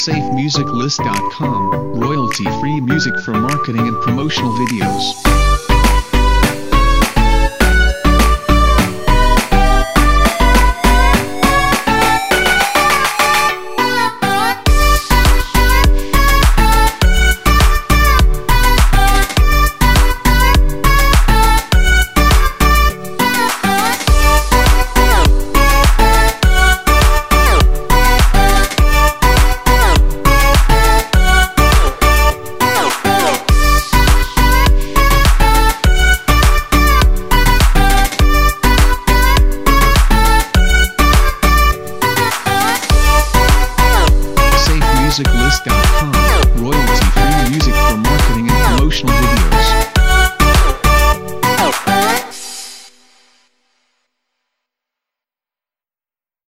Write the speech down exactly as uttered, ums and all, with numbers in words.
safe music list dot com, royalty-free music for marketing and promotional videos. music list dot com, royalty-free music for marketing and promotional videos.